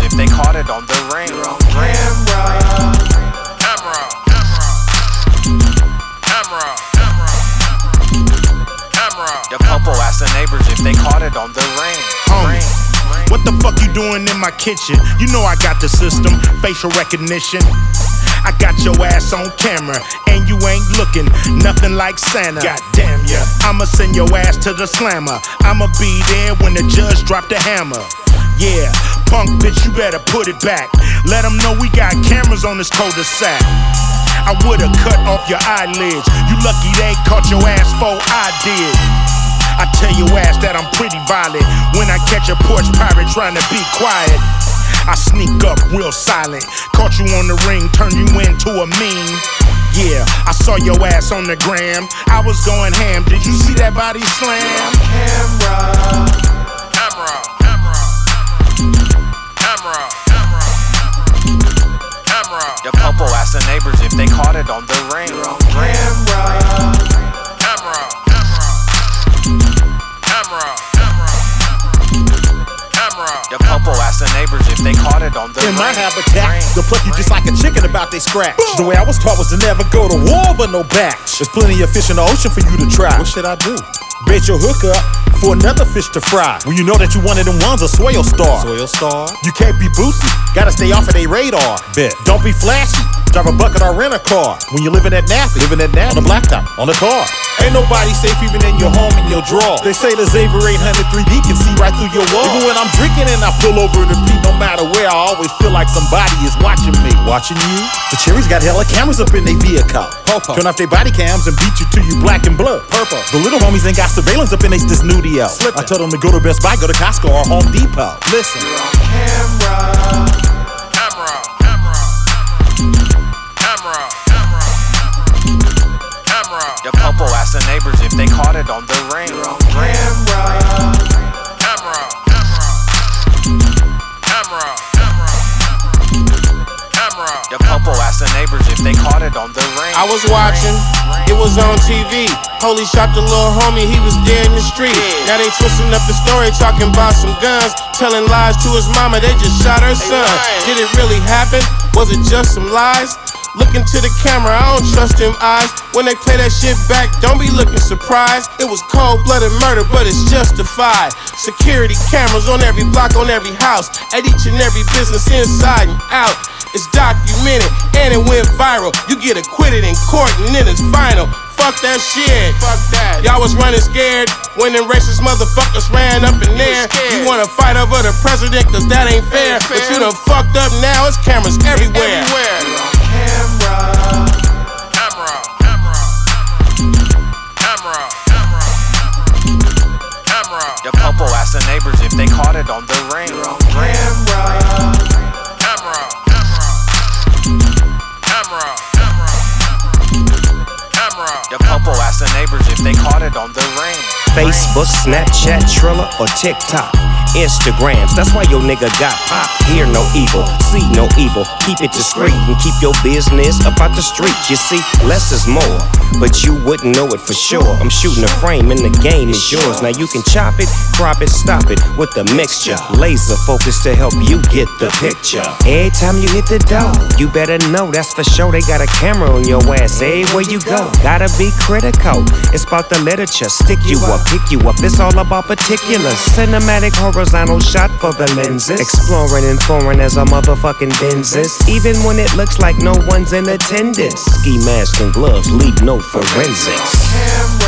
if they caught it on the ring. Your popo asked the neighbors if they caught it on the ring. Homie, what the fuck you doing in my kitchen? You know I got the system, facial recognition. I got your ass on camera, and you ain't looking nothing like Santa. God damn ya. I'ma send your ass to the slammer. I'ma be there when the judge drop the hammer. Yeah, punk bitch, you better put it back. Let them know we got cameras on this cul-de-sac. I would've cut off your eyelids. You lucky they caught your ass before I did. I tell your ass that I'm pretty violent when I catch a porch pirate trying to be quiet. I sneak up real silent, caught you on the ring, turn you into a meme. Yeah, I saw your ass on the gram. I was going ham. Did you see that body slam? Your popo asked the neighbors if they caught it on the ring. Your popo asked the neighbors if they caught it on the ring. In my habitat, they'll pluck you just like a chicken about they scratch. The way I was taught was to never go to war but no batch. There's plenty of fish in the ocean for you to try. What should I do? Bait your hook up for another fish to fry. When you know that you one of them ones, a soil star. Soil star? You can't be boosy, gotta stay off of their radar. Bet. Don't be flashy, drive a bucket or rent a car. When you live in that nappy, on the blacktop, on the car. Ain't nobody safe even in your home and your drawer. They say the Xavier 800 3D can see right through your wall. Even when I'm drinking and I pull over to pee, no matter where, I always feel like somebody is watching me. Watching you? The Cherries got hella cameras up in their vehicle. Popo. Turn off their body cams and beat you till you black and blood. Purple. The little homies ain't got surveillance up in they studio. I told them to go to Best Buy, go to Costco or Home Depot. Listen. Your popo asked the neighbors if they caught it on the ring. Your popo asked the neighbors if they caught it on the ring. I was watching, it was on TV. Holy shot the little homie, he was dead in the street. Now they twisting up the story, talking about some guns, telling lies to his mama, they just shot her son. Did it really happen? Was it just some lies? Looking to the camera, I don't trust them eyes. When they play that shit back, don't be looking surprised. It was cold-blooded murder, but it's justified. Security cameras on every block, on every house, at each and every business inside and out. It's documented and it went viral. You get acquitted in court and then it's final. Fuck that shit. Fuck that. Y'all was running scared when them racist motherfuckers ran up in there. You wanna fight over the president cause that ain't fair. But you done fucked up now, it's cameras everywhere. Your popo asked the neighbors if they caught it on the ring. Your popo asked the neighbors if they caught it on the ring. Facebook, Snapchat, Triller, or TikTok. Instagrams, that's why your nigga got pop. Hear no evil, see no evil. Keep it discreet and keep your business up out the street. You see, less is more, but you wouldn't know it for sure. I'm shooting a frame and the game is yours. Now you can chop it, crop it, stop it with the mixture. Laser focus to help you get the picture. Every time you hit the door, you better know that's for sure. They got a camera on your ass everywhere you go. Gotta be critical, it's about the literature. Stick you up, pick you up, it's all about particulars. Cinematic horizontal shot for the lenses. Exploring and foreign as a motherfucking Benzes. Even when it looks like no one's in attendance. Ski mask and gloves leave no forensics.